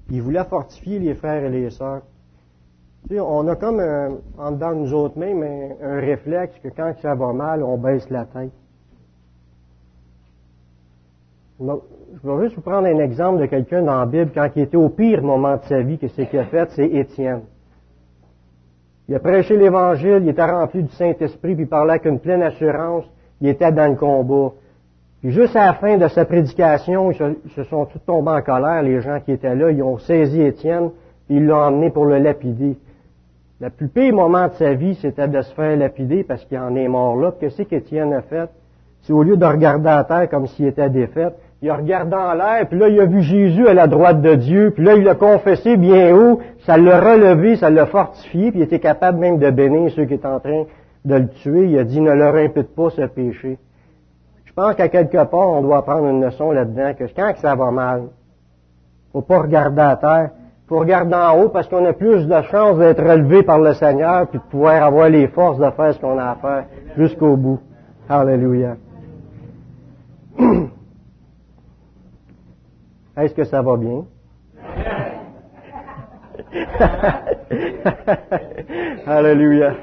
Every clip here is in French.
Il voulait fortifier les frères et les sœurs. Tu sais, on a comme en dedans de nous autres mêmes un réflexe que quand ça va mal, on baisse la tête. Je vais juste vous prendre un exemple de quelqu'un dans la Bible, quand il était au pire moment de sa vie, que c'est qu'il a fait, c'est Étienne. Il a prêché l'Évangile, il était rempli du Saint-Esprit, puis il parlait avec une pleine assurance, il était dans le combat. Puis juste à la fin de sa prédication, ils se sont tous tombés en colère, les gens qui étaient là, ils ont saisi Étienne, puis ils l'ont emmené pour le lapider. Le plus pire moment de sa vie, c'était de se faire lapider parce qu'il en est mort là. Puis qu'est-ce qu'Étienne a fait? C'est au lieu de regarder à terre comme s'il était défait, il a regardé en l'air, puis là, il a vu Jésus à la droite de Dieu, puis là, il l'a confessé bien haut, ça l'a relevé, ça l'a fortifié, puis il était capable même de bénir ceux qui étaient en train de le tuer. Il a dit, ne leur impute pas ce péché. Je pense qu'à quelque part, on doit apprendre une leçon là-dedans, que quand ça va mal, faut pas regarder à terre, faut regarder en haut, parce qu'on a plus de chances d'être relevé par le Seigneur, puis de pouvoir avoir les forces de faire ce qu'on a à faire jusqu'au bout. Alléluia. Est-ce que ça va bien? Alléluia.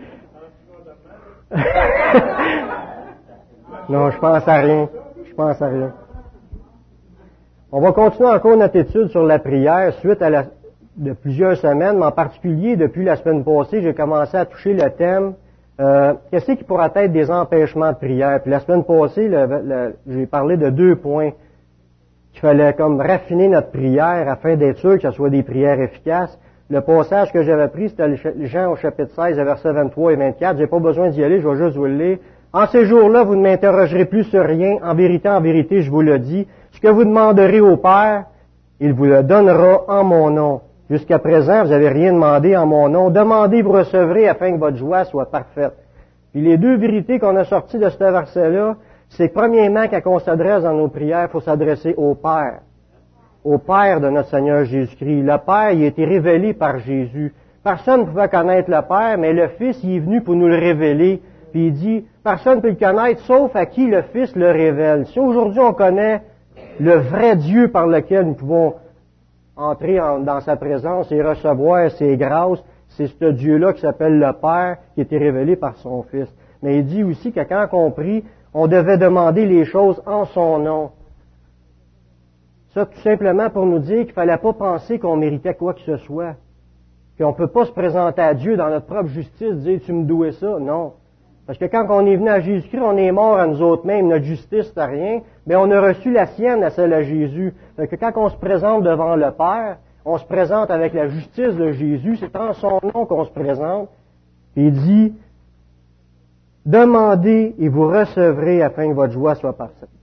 Non, je pense à rien. Je pense à rien. On va continuer encore notre étude sur la prière suite à de plusieurs semaines, mais en particulier depuis la semaine passée, j'ai commencé à toucher le thème qu'est-ce qui pourrait être des empêchements de prière. Puis la semaine passée, j'ai parlé de 2 points. Qu'il fallait comme raffiner notre prière afin d'être sûr que ce soit des prières efficaces. Le passage que j'avais pris, c'était Jean au chapitre 16, versets 23 et 24. J'ai pas besoin d'y aller, je vais juste vous le lire. En ces jours-là, vous ne m'interrogerez plus sur rien. En vérité, je vous le dis. Ce que vous demanderez au Père, il vous le donnera en mon nom. Jusqu'à présent, vous n'avez rien demandé en mon nom. Demandez, vous recevrez afin que votre joie soit parfaite. Puis les 2 vérités qu'on a sorties de ce verset-là, c'est premièrement, quand on s'adresse dans nos prières, il faut s'adresser au Père de notre Seigneur Jésus-Christ. Le Père, il a été révélé par Jésus. Personne ne pouvait connaître le Père, mais le Fils, il est venu pour nous le révéler. Puis il dit, personne ne peut le connaître, sauf à qui le Fils le révèle. Si aujourd'hui on connaît le vrai Dieu par lequel nous pouvons entrer dans sa présence et recevoir ses grâces, c'est ce Dieu-là qui s'appelle le Père, qui a été révélé par son Fils. Mais il dit aussi que quand on prie, on devait demander les choses en son nom. Ça, tout simplement pour nous dire qu'il ne fallait pas penser qu'on méritait quoi que ce soit. Qu'on ne peut pas se présenter à Dieu dans notre propre justice, dire « tu me douais ça ». Non. Parce que quand on est venu à Jésus-Christ, on est mort à nous autres mêmes. Notre justice, c'est rien. Mais on a reçu la sienne à celle à Jésus. Donc quand on se présente devant le Père, on se présente avec la justice de Jésus. C'est en son nom qu'on se présente. Il dit « Demandez et vous recevrez afin que votre joie soit parfaite. »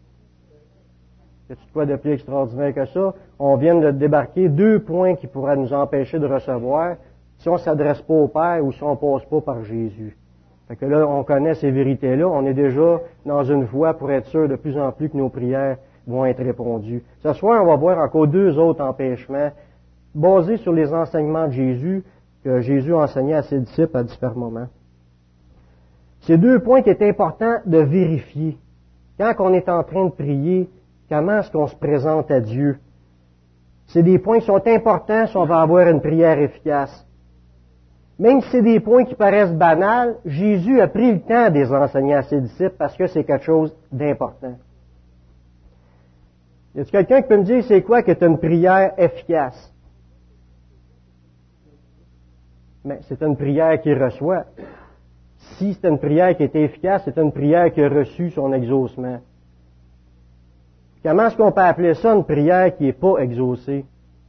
Y a-t-il quoi de plus extraordinaire que ça? On vient de débarquer 2 points qui pourraient nous empêcher de recevoir si on ne s'adresse pas au Père ou si on ne passe pas par Jésus. Fait que là, on connaît ces vérités-là. On est déjà dans une voie pour être sûr de plus en plus que nos prières vont être répondues. Ce soir, on va voir encore 2 autres empêchements basés sur les enseignements de Jésus que Jésus enseignait à ses disciples à différents moments. C'est 2 points qui est important de vérifier. Quand on est en train de prier, comment est-ce qu'on se présente à Dieu? C'est des points qui sont importants si on va avoir une prière efficace. Même si c'est des points qui paraissent banals, Jésus a pris le temps de les enseigner à ses disciples parce que c'est quelque chose d'important. Y a-t-il quelqu'un qui peut me dire c'est quoi que une prière efficace? Mais c'est une prière qui reçoit. Si c'est une prière qui est efficace, c'est une prière qui a reçu son exaucement. Comment est-ce qu'on peut appeler ça une prière qui n'est pas exaucée?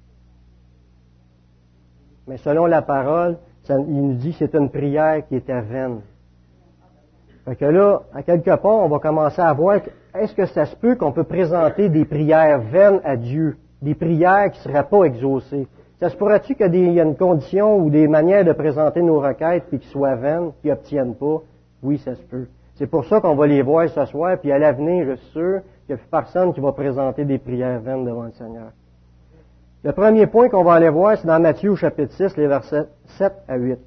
Mais selon la parole, il nous dit que c'est une prière qui était vaine. Fait que là, à quelque part, on va commencer à voir, est-ce que ça se peut qu'on peut présenter des prières vaines à Dieu? Des prières qui ne seraient pas exaucées? Ça se pourrait-tu qu'il y a une condition ou des manières de présenter nos requêtes puis qui soient vaines, qui n'obtiennent pas? Oui, ça se peut. C'est pour ça qu'on va les voir ce soir, puis à l'avenir, je suis sûr qu'il n'y a plus personne qui va présenter des prières vaines devant le Seigneur. Le premier point qu'on va aller voir, c'est dans Matthieu au chapitre 6, les versets 7 à 8.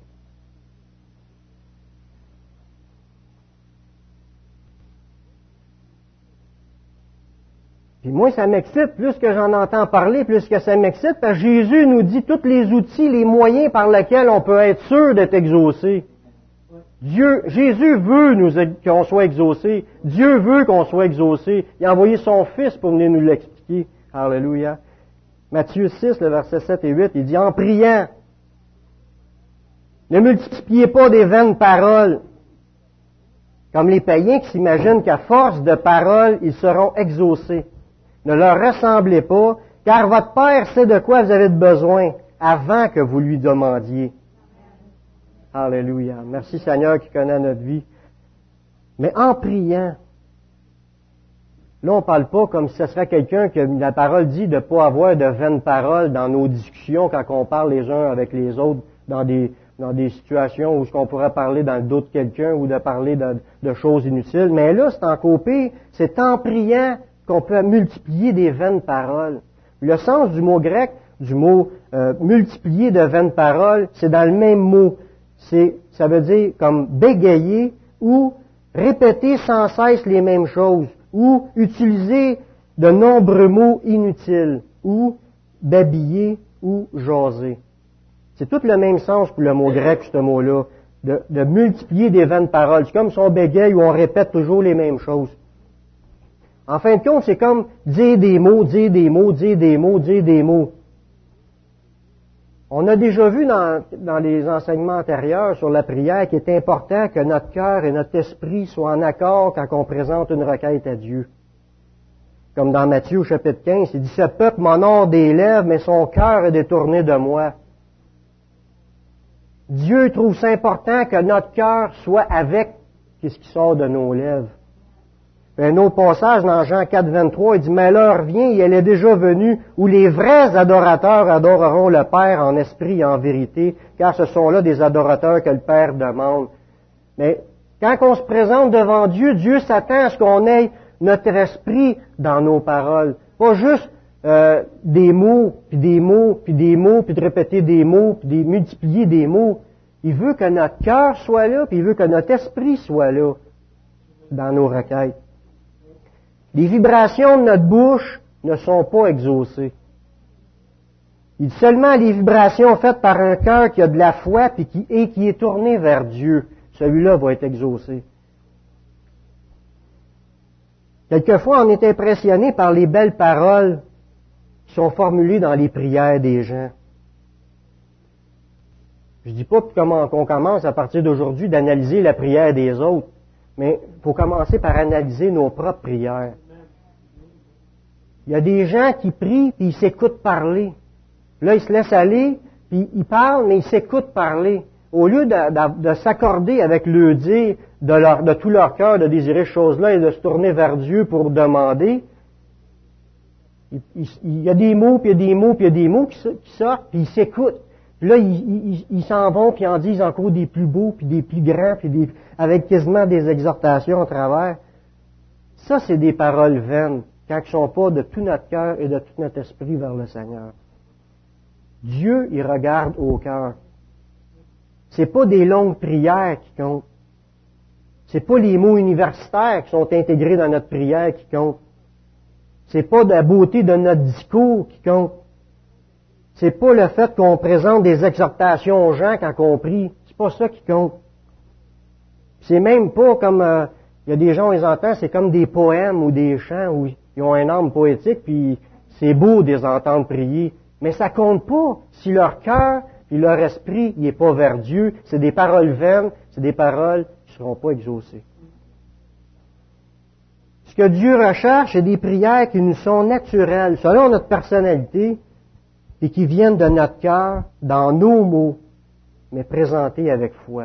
Puis moi, ça m'excite, plus que j'en entends parler, plus que ça m'excite, parce que Jésus nous dit tous les outils, les moyens par lesquels on peut être sûr d'être exaucé. Jésus veut qu'on soit exaucé. Dieu veut qu'on soit exaucé. Il a envoyé son Fils pour venir nous l'expliquer. Alléluia. Matthieu 6, le verset 7 et 8, il dit, en priant, ne multipliez pas des vaines paroles, comme les païens qui s'imaginent qu'à force de paroles, ils seront exaucés. Ne leur ressemblez pas, car votre Père sait de quoi vous avez besoin avant que vous lui demandiez. Alléluia. Merci Seigneur qui connaît notre vie. Mais en priant, là on ne parle pas comme si ce serait quelqu'un que la parole dit de ne pas avoir de vaines paroles dans nos discussions quand on parle les uns avec les autres dans des situations où on pourrait parler dans le dos de quelqu'un ou de parler de choses inutiles. Mais là, c'est encore pire, c'est en priant qu'on peut multiplier des vaines paroles. Le sens du mot grec, du mot multiplier de vaines paroles, c'est dans le même mot. Ça veut dire comme bégayer ou répéter sans cesse les mêmes choses ou utiliser de nombreux mots inutiles ou babiller ou jaser. C'est tout le même sens pour le mot grec, ce mot-là, de multiplier des vaines paroles. C'est comme si on bégaye ou on répète toujours les mêmes choses. En fin de compte, c'est comme dire des mots, dire des mots, dire des mots, dire des mots. On a déjà vu dans les enseignements antérieurs sur la prière qu'il est important que notre cœur et notre esprit soient en accord quand on présente une requête à Dieu. Comme dans Matthieu chapitre 15, il dit « Ce peuple m'honore des lèvres, mais son cœur est détourné de moi. » Dieu trouve ça important que notre cœur soit avec ce qui sort de nos lèvres. Un autre passage dans Jean 4, 23, il dit « Mais l'heure vient et elle est déjà venue où les vrais adorateurs adoreront le Père en esprit et en vérité, car ce sont là des adorateurs que le Père demande. » Mais quand on se présente devant Dieu, Dieu s'attend à ce qu'on ait notre esprit dans nos paroles. Pas juste des mots, puis des mots, puis des mots, puis de répéter des mots, puis de multiplier des mots. Il veut que notre cœur soit là, puis il veut que notre esprit soit là dans nos requêtes. Les vibrations de notre bouche ne sont pas exaucées. Il dit seulement les vibrations faites par un cœur qui a de la foi puis qui est tourné vers Dieu. Celui-là va être exaucé. Quelquefois, on est impressionné par les belles paroles qui sont formulées dans les prières des gens. Je dis pas qu'on commence à partir d'aujourd'hui d'analyser la prière des autres, mais il faut commencer par analyser nos propres prières. Il y a des gens qui prient puis ils s'écoutent parler. Là, ils se laissent aller, puis ils parlent, mais ils s'écoutent parler. Au lieu de s'accorder avec le dire de tout leur cœur de désirer ces choses-là et de se tourner vers Dieu pour demander, il y a des mots, puis il y a des mots, puis il y a des mots qui sortent, puis ils s'écoutent. Puis là, ils s'en vont, puis ils en disent encore des plus beaux, puis des plus grands, puis avec quasiment des exhortations à travers. Ça, c'est des paroles vaines, quand ils ne sont pas de tout notre cœur et de tout notre esprit vers le Seigneur. Dieu, il regarde au cœur. C'est pas des longues prières qui comptent. C'est pas les mots universitaires qui sont intégrés dans notre prière qui comptent. C'est pas la beauté de notre discours qui compte. C'est pas le fait qu'on présente des exhortations aux gens quand on prie. C'est pas ça qui compte. C'est même pas comme il y a des gens, ils entendent, c'est comme des poèmes ou des chants où ils ont un âme poétique, puis c'est beau de les entendre prier. Mais ça compte pas si leur cœur et leur esprit n'est pas vers Dieu. C'est des paroles vaines, c'est des paroles qui ne seront pas exaucées. Ce que Dieu recherche, c'est des prières qui nous sont naturelles, selon notre personnalité, et qui viennent de notre cœur, dans nos mots, mais présentées avec foi.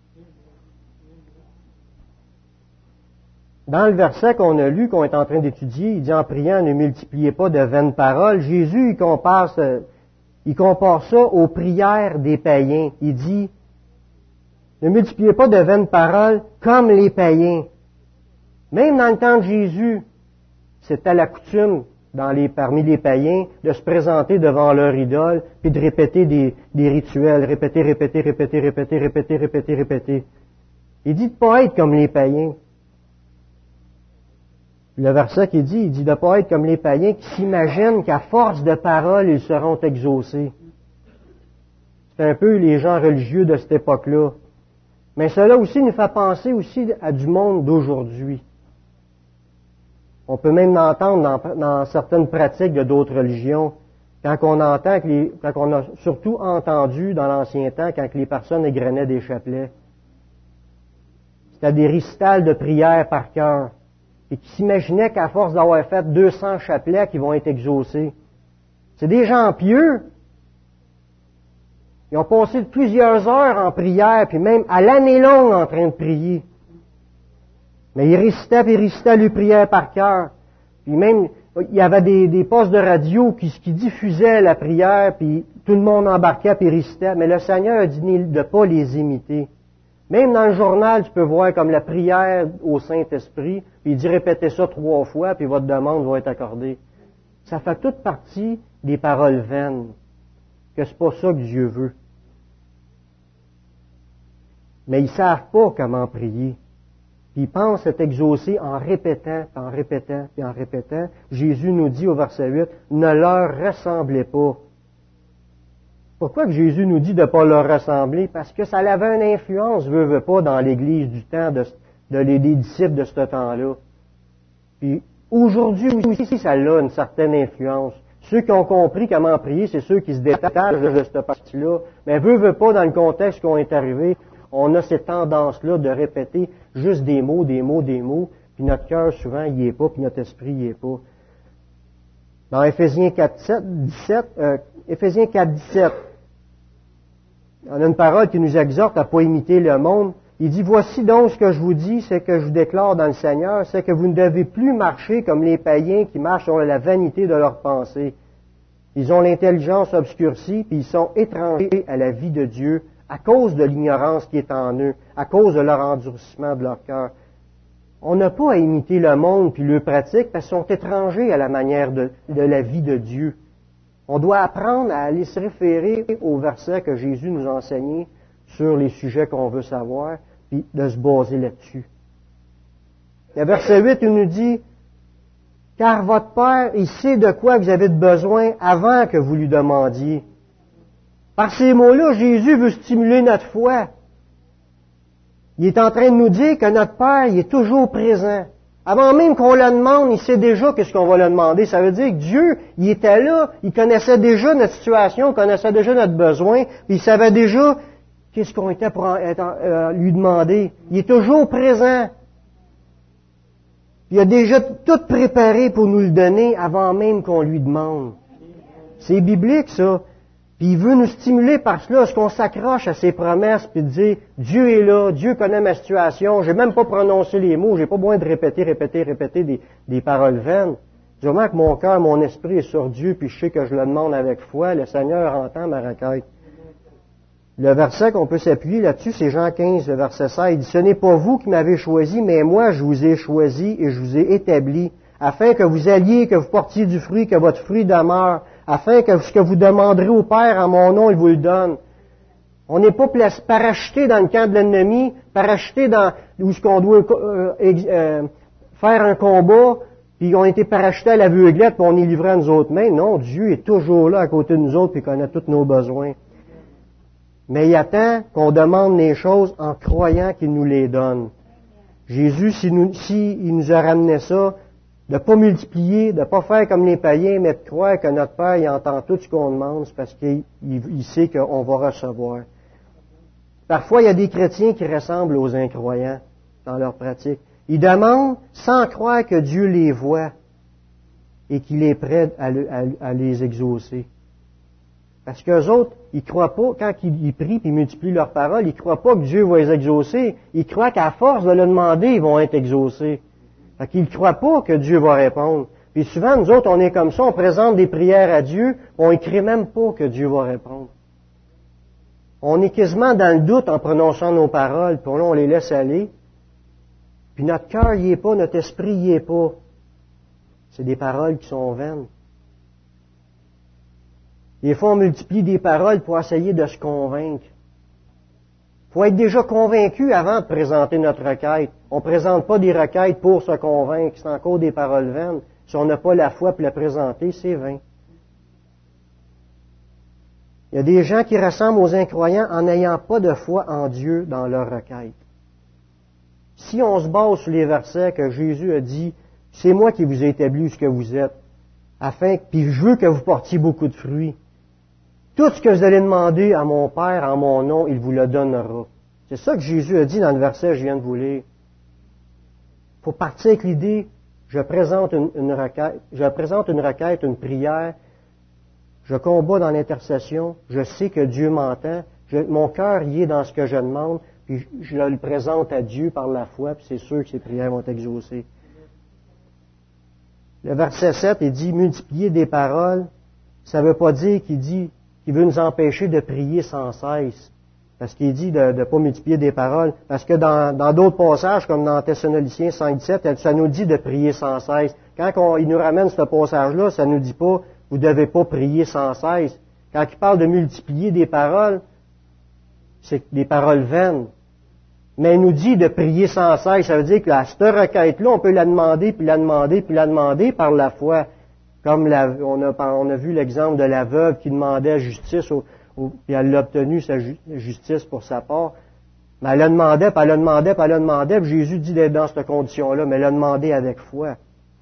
Dans le verset qu'on a lu, qu'on est en train d'étudier, il dit en priant, ne multipliez pas de vaines paroles. Jésus, il compare ça aux prières des païens. Il dit, ne multipliez pas de vaines paroles comme les païens. Même dans le temps de Jésus, c'était la coutume parmi les païens de se présenter devant leur idole puis de répéter des rituels, répéter. Il dit de ne pas être comme les païens. Le verset qui dit, il dit de ne pas être comme les païens qui s'imaginent qu'à force de paroles, ils seront exaucés. C'est un peu les gens religieux de cette époque-là. Mais cela aussi nous fait penser aussi à du monde d'aujourd'hui. On peut même l'entendre dans certaines pratiques de d'autres religions. Quand on a surtout entendu dans l'ancien temps, quand les personnes égrenaient des chapelets. C'était des récitals de prières par cœur. Et qui s'imaginaient qu'à force d'avoir fait 200 chapelets, qu'ils vont être exaucés. C'est des gens pieux. Ils ont passé plusieurs heures en prière, puis même à l'année longue en train de prier. Mais ils récitaient les prières par cœur. Puis même, il y avait des postes de radio qui diffusaient la prière, puis tout le monde embarquait puis récitait. Mais le Seigneur a dit de ne pas les imiter. Même dans le journal, tu peux voir comme la prière au Saint-Esprit, puis il dit répétez ça 3 fois, puis votre demande va être accordée. Ça fait toute partie des paroles vaines, que c'est pas ça que Dieu veut. Mais ils savent pas comment prier. Puis ils pensent être exaucés en répétant, puis en répétant, puis en répétant. Jésus nous dit au verset 8, ne leur ressemblez pas. Pourquoi que Jésus nous dit de ne pas leur ressembler? Parce que ça avait une influence, veut pas, dans l'Église du temps, des disciples de ce temps-là. Puis aujourd'hui aussi, ça a une certaine influence. Ceux qui ont compris comment prier, c'est ceux qui se détachent de cette partie-là. Mais veut pas, dans le contexte qu'on est arrivé, on a cette tendance-là de répéter juste des mots, puis notre cœur, souvent, il n'y est pas, puis notre esprit, il n'y est pas. Dans Éphésiens 4, 17, on a une parole qui nous exhorte à ne pas imiter le monde. Il dit, voici donc ce que je vous dis, c'est que je vous déclare dans le Seigneur, c'est que vous ne devez plus marcher comme les païens qui marchent sur la vanité de leurs pensées. Ils ont l'intelligence obscurcie, puis ils sont étrangers à la vie de Dieu à cause de l'ignorance qui est en eux, à cause de leur endurcissement de leur cœur. On n'a pas à imiter le monde puis le pratique parce qu'ils sont étrangers à la manière de la vie de Dieu. On doit apprendre à aller se référer aux versets que Jésus nous a enseignés sur les sujets qu'on veut savoir, puis de se baser là-dessus. Le verset 8, il nous dit, « Car votre Père, il sait de quoi vous avez besoin avant que vous lui demandiez. » Par ces mots-là, Jésus veut stimuler notre foi. Il est en train de nous dire que notre Père, il est toujours présent. Avant même qu'on le demande, il sait déjà qu'est-ce qu'on va le demander. Ça veut dire que Dieu, il était là, il connaissait déjà notre situation, il connaissait déjà notre besoin, puis il savait déjà qu'est-ce qu'on était pour lui demander. Il est toujours présent. Il a déjà tout préparé pour nous le donner avant même qu'on lui demande. C'est biblique, ça. Puis il veut nous stimuler par cela, est-ce qu'on s'accroche à ses promesses, puis de dire, Dieu est là, Dieu connaît ma situation, j'ai même pas prononcé les mots, j'ai pas besoin de répéter des paroles vaines. Du moment que mon cœur, mon esprit est sur Dieu, puis je sais que je le demande avec foi, le Seigneur entend ma requête. Le verset qu'on peut s'appuyer là-dessus, c'est Jean 15, le verset 16. Il dit, ce n'est pas vous qui m'avez choisi, mais moi je vous ai choisi et je vous ai établi, afin que vous alliez, que vous portiez du fruit, que votre fruit demeure, afin que ce que vous demanderez au Père en mon nom, il vous le donne. On n'est pas parachuté dans le camp de l'ennemi, parachuté dans où ce qu'on doit faire un combat, puis on a été parachuté à l'aveuglette, puis on est livré à nous autres mains. Non, Dieu est toujours là à côté de nous autres, puis il connaît tous nos besoins. Mais il attend qu'on demande les choses en croyant qu'il nous les donne. Jésus, s'il nous a ramené ça, de ne pas multiplier, de ne pas faire comme les païens, mais de croire que notre Père, il entend tout ce qu'on demande, c'est parce qu'il sait qu'on va recevoir. Parfois, il y a des chrétiens qui ressemblent aux incroyants dans leur pratique. Ils demandent sans croire que Dieu les voit et qu'il est prêt à les exaucer. Parce qu'eux autres, ils croient pas, quand ils prient et multiplient leurs paroles, ils croient pas que Dieu va les exaucer. Ils croient qu'à force de le demander, ils vont être exaucés. Fait qu'ils ne croient pas que Dieu va répondre. Puis souvent, nous autres, on est comme ça, on présente des prières à Dieu, on ne crée même pas que Dieu va répondre. On est quasiment dans le doute en prononçant nos paroles, puis là, on les laisse aller. Puis notre cœur y est pas, notre esprit y est pas. C'est des paroles qui sont vaines. Des fois, on multiplie des paroles pour essayer de se convaincre. Il faut être déjà convaincu avant de présenter notre requête. On ne présente pas des requêtes pour se convaincre, c'est encore des paroles vaines. Si on n'a pas la foi pour la présenter, c'est vain. Il y a des gens qui ressemblent aux incroyants en n'ayant pas de foi en Dieu dans leur requête. Si on se base sur les versets que Jésus a dit, c'est moi qui vous ai établi ce que vous êtes, puis je veux que vous portiez beaucoup de fruits. Tout ce que vous allez demander à mon Père en mon nom, il vous le donnera. C'est ça que Jésus a dit dans le verset que je viens de vous lire. Il faut partir avec l'idée, je présente une requête, une prière, je combats dans l'intercession, je sais que Dieu m'entend, mon cœur y est dans ce que je demande, puis je le présente à Dieu par la foi, puis c'est sûr que ces prières vont être exaucées. Le verset 7, il dit, multiplier des paroles, ça ne veut pas dire qu'il veut nous empêcher de prier sans cesse. Parce qu'il dit de ne pas multiplier des paroles. Parce que dans d'autres passages, comme dans Thessaloniciens 5:17, ça nous dit de prier sans cesse. Quand il nous ramène ce passage-là, ça nous dit pas, vous ne devez pas prier sans cesse. Quand il parle de multiplier des paroles, c'est des paroles vaines. Mais il nous dit de prier sans cesse. Ça veut dire que cette requête-là, on peut la demander, puis la demander, puis la demander par la foi. Comme on a vu l'exemple de la veuve qui demandait justice, puis elle a obtenu sa justice pour sa part. Mais elle la demandait, puis elle la demandait, puis elle la demandait, puis Jésus dit d'être dans cette condition-là, mais elle l'a demandé avec foi.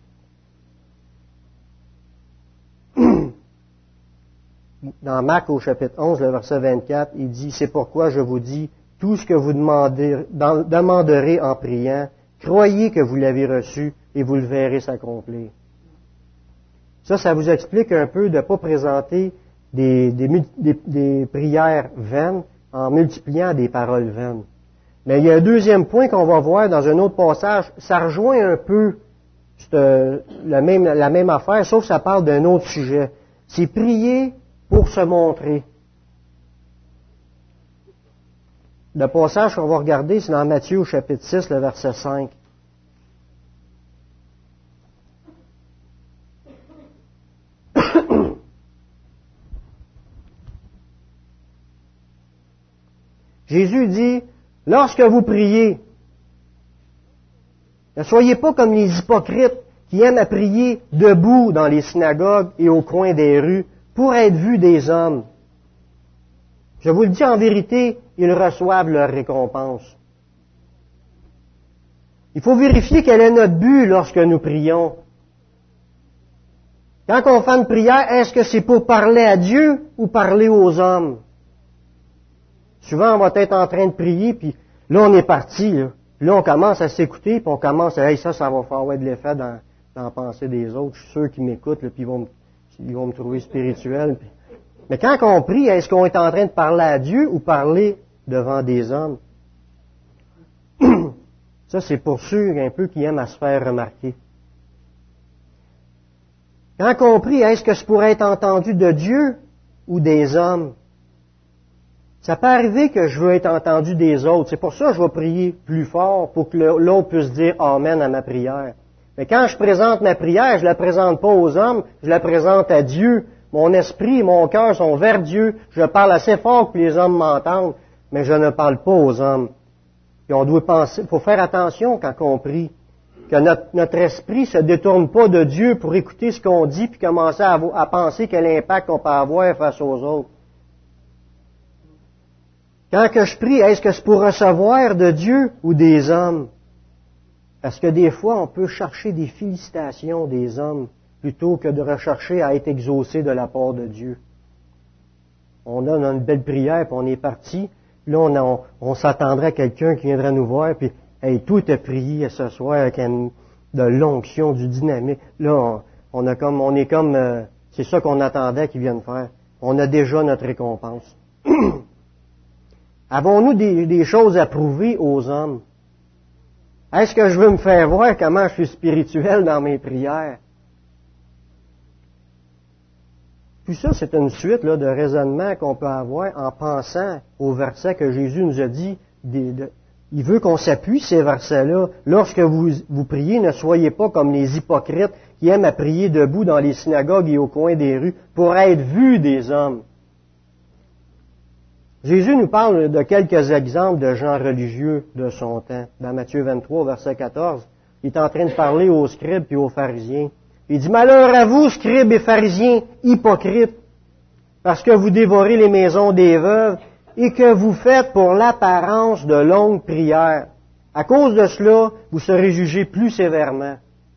Dans Marc au chapitre 11, le verset 24, il dit, c'est pourquoi je vous dis, tout ce que vous demanderez en priant, croyez que vous l'avez reçu et vous le verrez s'accomplir. Ça vous explique un peu de ne pas présenter des prières vaines en multipliant des paroles vaines. Mais il y a un deuxième point qu'on va voir dans un autre passage. Ça rejoint un peu la même affaire, sauf que ça parle d'un autre sujet. C'est prier pour se montrer. Le passage qu'on va regarder, c'est dans Matthieu au chapitre 6, le verset 5. Jésus dit, lorsque vous priez, ne soyez pas comme les hypocrites qui aiment à prier debout dans les synagogues et au coin des rues pour être vus des hommes. Je vous le dis en vérité, ils reçoivent leur récompense. Il faut vérifier quel est notre but lorsque nous prions. Quand on fait une prière, est-ce que c'est pour parler à Dieu ou parler aux hommes? Souvent, on va être en train de prier, puis là, on est parti. Là, on commence à s'écouter, puis on commence à « Hey, ça va faire de l'effet dans la pensée des autres. Je suis sûr qu'ils m'écoutent, puis ils vont me trouver spirituel. » Mais quand on prie, est-ce qu'on est en train de parler à Dieu ou parler devant des hommes? Ça, c'est pour ceux un peu qui aiment à se faire remarquer. Quand on prie, est-ce que c'est pour être entendu de Dieu ou des hommes? Ça peut arriver que je veux être entendu des autres. C'est pour ça que je vais prier plus fort pour que l'autre puisse dire Amen à ma prière. Mais quand je présente ma prière, je la présente pas aux hommes, je la présente à Dieu. Mon esprit et mon cœur sont vers Dieu. Je parle assez fort pour que les hommes m'entendent, mais je ne parle pas aux hommes. Et on doit penser, il faut faire attention quand on prie, que notre esprit se détourne pas de Dieu pour écouter ce qu'on dit puis commencer à penser quel impact on peut avoir face aux autres. Quand que je prie, est-ce que c'est pour recevoir de Dieu ou des hommes? Parce que des fois, on peut chercher des félicitations des hommes plutôt que de rechercher à être exaucé de la part de Dieu. On a une belle prière, puis on est parti. Là, on s'attendrait à quelqu'un qui viendrait nous voir, puis hey, tout est prié ce soir avec de l'onction, du dynamique. Là, c'est ça qu'on attendait qu'ils viennent faire. On a déjà notre récompense. Avons-nous des choses à prouver aux hommes? Est-ce que je veux me faire voir comment je suis spirituel dans mes prières? Puis ça, c'est une suite de raisonnements qu'on peut avoir en pensant aux versets que Jésus nous a dit. Il veut qu'on s'appuie ces versets-là. Lorsque vous priez, ne soyez pas comme les hypocrites qui aiment à prier debout dans les synagogues et au coin des rues pour être vus des hommes. Jésus nous parle de quelques exemples de gens religieux de son temps. Dans Matthieu 23, verset 14, il est en train de parler aux scribes et aux pharisiens. Il dit, « Malheur à vous, scribes et pharisiens, hypocrites, parce que vous dévorez les maisons des veuves et que vous faites pour l'apparence de longues prières. À cause de cela, vous serez jugés plus sévèrement. »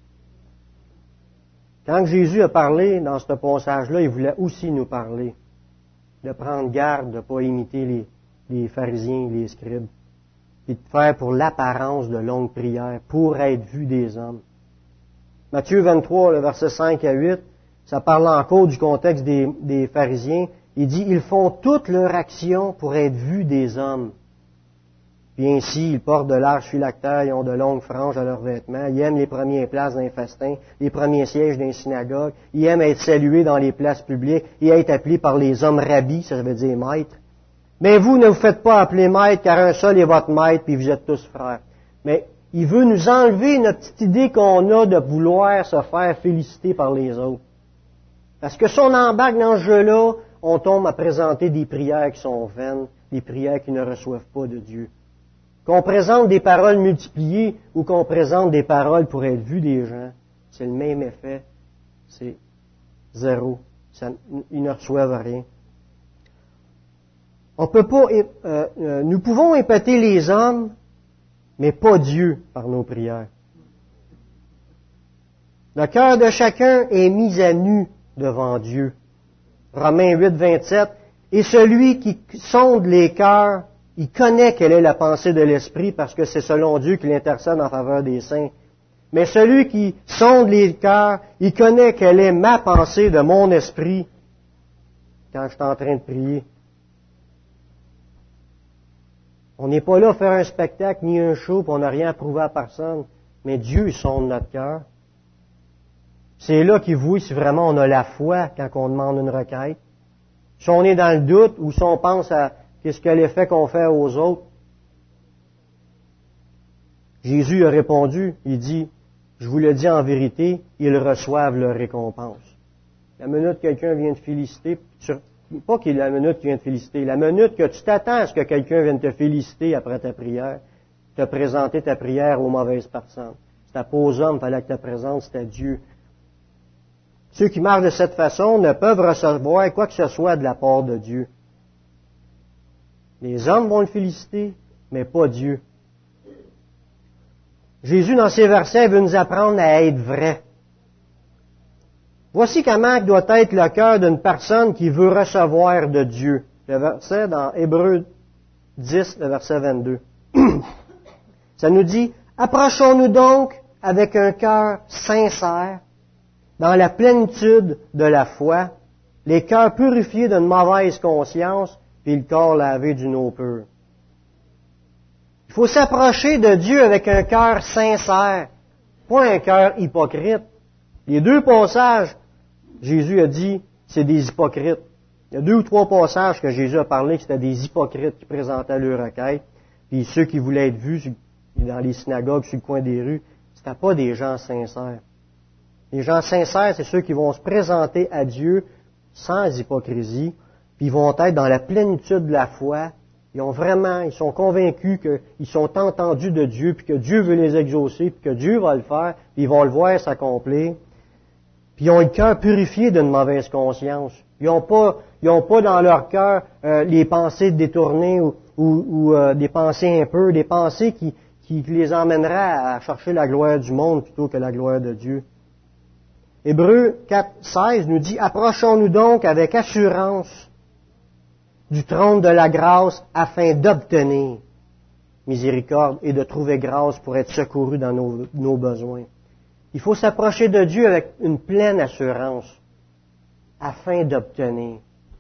Quand Jésus a parlé dans ce passage-là, il voulait aussi nous parler de prendre garde, de ne pas imiter les pharisiens, les scribes, et de faire pour l'apparence de longues prières, pour être vu des hommes. Matthieu 23, le verset 5 à 8, ça parle encore du contexte des pharisiens. Il dit, ils font toute leur action pour être vus des hommes. Puis ainsi, ils portent de larges phylactères, ils ont de longues franges à leurs vêtements, ils aiment les premières places dans les festins, les premiers sièges dans les synagogues, ils aiment être salués dans les places publiques et être appelés par les hommes rabbis, ça veut dire maîtres. Mais vous ne vous faites pas appeler maître, car un seul est votre maître, puis vous êtes tous frères. Mais il veut nous enlever notre petite idée qu'on a de vouloir se faire féliciter par les autres. Parce que si on embarque dans ce jeu-là, on tombe à présenter des prières qui sont vaines, des prières qui ne reçoivent pas de Dieu. Qu'on présente des paroles multipliées ou qu'on présente des paroles pour être vu des gens, c'est le même effet. C'est zéro. Ils ne reçoivent rien. On peut pas, nous pouvons épater les hommes, mais pas Dieu par nos prières. Le cœur de chacun est mis à nu devant Dieu. Romains 8, 27. Et celui qui sonde les cœurs, il connaît quelle est la pensée de l'Esprit parce que c'est selon Dieu qu'il intercède en faveur des saints. Mais celui qui sonde les cœurs, il connaît quelle est ma pensée de mon esprit quand je suis en train de prier. On n'est pas là à faire un spectacle ni un show, puis on n'a rien à prouver à personne. Mais Dieu, il sonde notre cœur. C'est là qu'il voit si vraiment on a la foi quand on demande une requête. Si on est dans le doute ou si on pense à qu'est-ce que l'effet qu'on fait aux autres. Jésus a répondu, il dit, je vous le dis en vérité, ils reçoivent leur récompense. La minute que quelqu'un vient te féliciter, pas qu'il la minute qu'il vient te féliciter, la minute que tu t'attends à ce que quelqu'un vienne te féliciter après ta prière, te présenter ta prière aux mauvaises personnes. C'était pas aux hommes, il fallait que tu te présentes, c'était à Dieu. Ceux qui marchent de cette façon ne peuvent recevoir quoi que ce soit de la part de Dieu. Les hommes vont le féliciter, mais pas Dieu. Jésus, dans ces versets, veut nous apprendre à être vrai. Voici comment doit être le cœur d'une personne qui veut recevoir de Dieu. Le verset dans Hébreux 10, le verset 22. Ça nous dit, « Approchons-nous donc avec un cœur sincère, dans la plénitude de la foi, les cœurs purifiés d'une mauvaise conscience, puis le corps lavé d'une eau pure. » Il faut s'approcher de Dieu avec un cœur sincère, pas un cœur hypocrite. Les deux passages, Jésus a dit, c'est des hypocrites. Il y a 2 ou 3 passages que Jésus a parlé que c'était des hypocrites qui présentaient leur requête, puis ceux qui voulaient être vus dans les synagogues, sur le coin des rues, c'était pas des gens sincères. Les gens sincères, c'est ceux qui vont se présenter à Dieu sans hypocrisie, puis ils vont être dans la plénitude de la foi. Ils sont convaincus qu'ils sont entendus de Dieu, puis que Dieu veut les exaucer, puis que Dieu va le faire, puis ils vont le voir s'accomplir. Puis ils ont le cœur purifié d'une mauvaise conscience. Ils n'ont pas dans leur cœur les pensées détournées ou des pensées impures, des pensées qui les emmèneraient à chercher la gloire du monde plutôt que la gloire de Dieu. Hébreux 4, 16 nous dit, « Approchons-nous donc avec assurance du trône de la grâce afin d'obtenir miséricorde et de trouver grâce pour être secourus dans nos besoins. » Il faut s'approcher de Dieu avec une pleine assurance afin d'obtenir.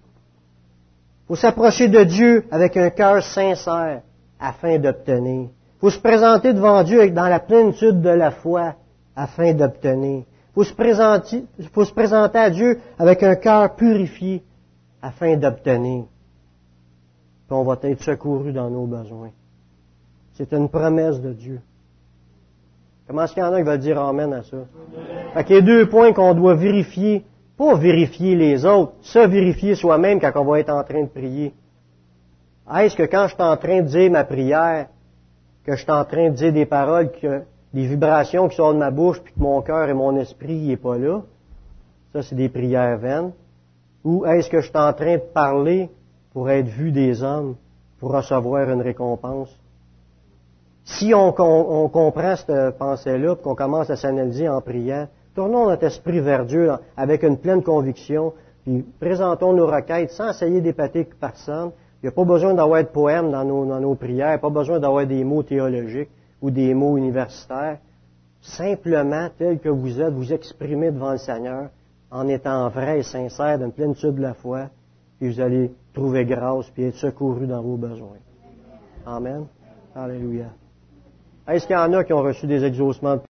Il faut s'approcher de Dieu avec un cœur sincère afin d'obtenir. Il faut se présenter devant Dieu dans la plénitude de la foi afin d'obtenir. Il faut se présenter à Dieu avec un cœur purifié afin d'obtenir. Puis on va être secourus dans nos besoins. C'est une promesse de Dieu. Comment est-ce qu'il y en a qui veulent dire amen à ça? Fait qu'il y a 2 points qu'on doit vérifier. Pas vérifier les autres, se vérifier soi-même quand on va être en train de prier. Est-ce que quand je suis en train de dire ma prière, que je suis en train de dire des paroles, des vibrations qui sortent de ma bouche, puis que mon cœur et mon esprit n'est pas là? Ça, c'est des prières vaines. Ou est-ce que je suis en train de parler pour être vu des hommes, pour recevoir une récompense? Si on comprend cette pensée-là, puis qu'on commence à s'analyser en priant, tournons notre esprit vers Dieu avec une pleine conviction, puis présentons nos requêtes sans essayer d'épater personne. Il n'y a pas besoin d'avoir de poèmes dans nos prières, pas besoin d'avoir des mots théologiques ou des mots universitaires. Simplement, tel que vous êtes, vous exprimez devant le Seigneur en étant vrai et sincère, d'une plénitude de la foi, puis vous allez trouver grâce puis être secouru dans vos besoins. Amen. Alléluia. Est-ce qu'il y en a qui ont reçu des exaucements de